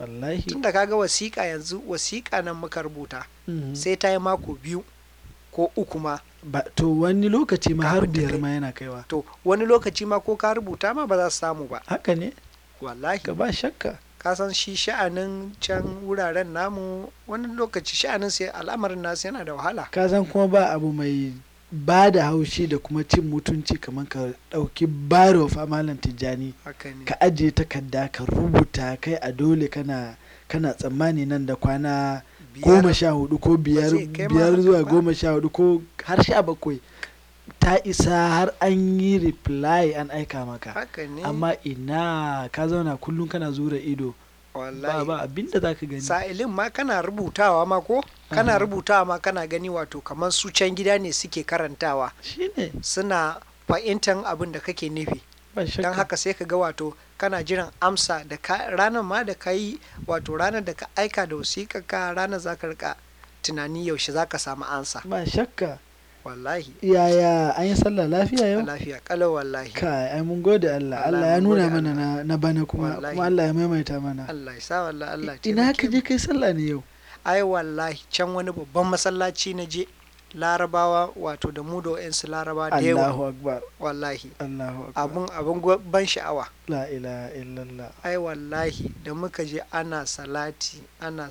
wallahi. tunda kaga wasiƙa yanzu, wasiƙa nan muka rubuta Mhm. sai ta yi mako 2 ko 3 ma To wani lokaci ma har kafin ta 5 kai. ma yana kaiwa. To wani lokaci ma ko ka rubuta ma ba za su samu ba. Haka ne, Wallahi. ka ba shakka. Ka san shi sha'anin can wuraren namu wani lokaci sha'anin sai al'amarin nasu yana da wahala. Ka san kuma ba abu mai ba da haushi da kuma cin mutunci kamar ka ɗauki baro fa Malam Tijjani Haka ne. ka ajiye takarda ka rubuta kai a dole kana tsammani nan da kwana 14 ko zai kai ma biyar haka zuwa ba. 14 ko har 17 ta isa har an yi reply an aika maka. Haka ne. Amma ina ka zauna kullum kana zura ido wallahi. ba abinda za ka gani. Sa'ilin ma kana rubutawa ma ko? Kana Aha. rubutawa ma kana gani wato kamar su can gida ne suke karantawa. Shine Suna fahimtar abin da kake nufi. ba Don shakka. haka sai ka ga wato kana jiran amsa da ranar ma da ka yi wato ranar da ka aika da wasiƙa ka ranar za ka rika tunani yaushe za ka samu ansa. Ba shakka. Wallahi. Yaya an yi sallah lafiya yau? Lafiya kalau wallahi. Kai ai mun gode Allah. Wallahi Allah ya mun nuna gode mana na bana kuma Wallahi. Allah ya maimaita mana. Allah ya sa wallahi Allah ya Ina taimake ka mu. je kai sallah ne yau? Ai wallahi can wani babban masallaci na je larabawa wato da mu da wa'yansu larabawa da yawa Allahu akbar. wallahi Allahu akbar. abun ban sha'awa. La ilaha illallah. Ai wallahi da muka je ana salati ana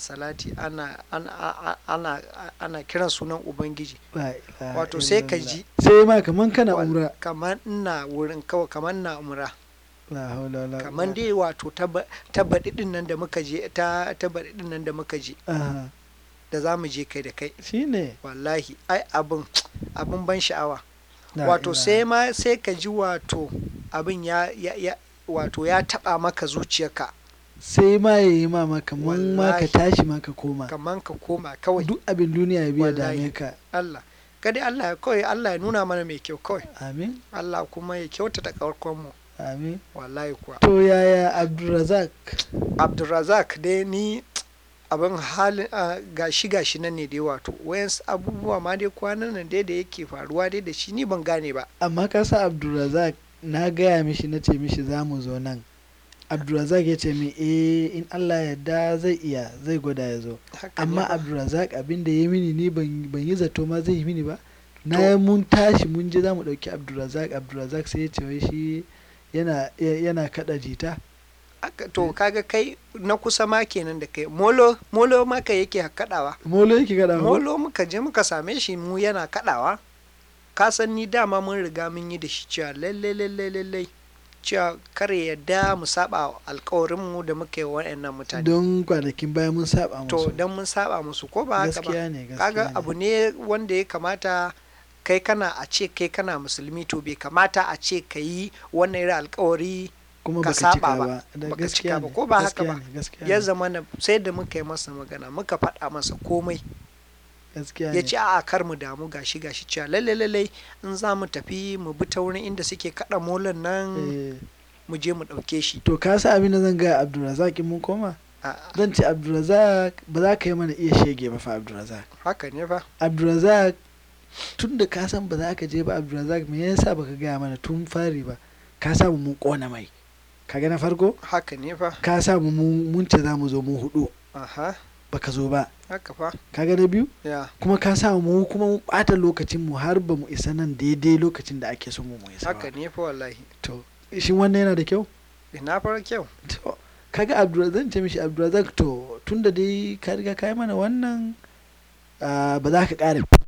kiran sunan ubangiji La ilaha wato sai ka illallah. ji Sai ma kaman kana umra. kamar ina wurin kawai kamar na umra La haula wala kamar quwwata. dai wato ta baɗi ɗin nan da muka je ta baɗi ɗin nan da muka je Aha. da za mu je kai da kai Shine. wallahi ai abin ban sha'awa. La Wato ilaha. sai ka ji wato abin wato ya taɓa maka zuciyarka Sai ma yayi ma kaman ma ka Wallahi. tashi ma ka koma. kamar ka koma kawai. Duk abin duniya ya biya Wallahi. dame ka. Allah kada Allah ya nuna mana mai kyau kawai. Amin. Allah kuma ya kyautata mu Amin. wallahi kuwa. To yaya Abdulrazak? Abdulrazak dai ni abin halin gashi nan ne dai wato wayansu abubuwa ma dai kwanan nan dai da yake faruwa dai da shi ni ban gane ba. Amma ka sa Abdulrazak na gaya mishi na ce mishi za mu zo nan. Abdulrazak ya ce min in Allah yarda zai gwada ya zo. Haka ne Amma ba. Abdulrazak abin da ya mini ni ban yi zato ma zai yi mini ba. To. Na mun tashi mun je za mu ɗauki Abdulrazak sai ya ce wai shi yana kaɗa jita. To kaga kai na kusa ma kenan da kai molo ma kai yake kaɗawa. Molo yake kaɗa ko? Molo muka je muka same shi mu yana kaɗawa. Ka san ni dama mun riga mun yi da shi cewa lallai cewa kar ya yarda mu saba alkawarin mu da muka yi wa waɗannan mutane. Don kwanakin baya mun saba To musu. dan mun saba musu ko ba haka ba. Gaskiya ne Kaga gaskiya abu ne. ne wanda ya kamata kai kana musulmi to bai kamata a ce ka yi wannan irin alkawari Kuma ka baka saba cika ba. ba. Baka Gaskiya cika ba ne, ko ba haka gaskiya ba. ne, gaskiya Ya ne, zama sai da muka yi masa magana muka faɗa masa komai gaskiya ya ne. ce a'a kar mu damu gashi cewa lallai in za mu tafi mu bi ta wurin inda suke kaɗa molan nan Eh, mu je mu ɗauke shi. To ka sa abin da zan gaya Abdulrazak in mun koma? A'a, Zan ce Abdulrazak ba za ka yi mana iya shege ba fa Abdulrazak. haka ne fa. Abdulrazak tun da ka san ba za ka je ba Abdulrazak me yasa baka gaya mana tun fari ba? Ka samu mun kona mai. Kaga na farko? Haka ne fa. Ka samu mun ce za mu zo mu hudu Aha, baka zo ba. haka fa. Kaga na biyu? Ya, Kuma ka samu mu kuma mun ɓata lokacin mu har ba mu isa nan daidai lokacin da ake so mu isa haka ba. ne fa wallahi. To shin wannan yana da kyau? Ina fara kyau. To kaga Abdulrazak zan ce mishi Abdulrazak to tunda dai ka riga ka yi mana wannan ba za ka ƙara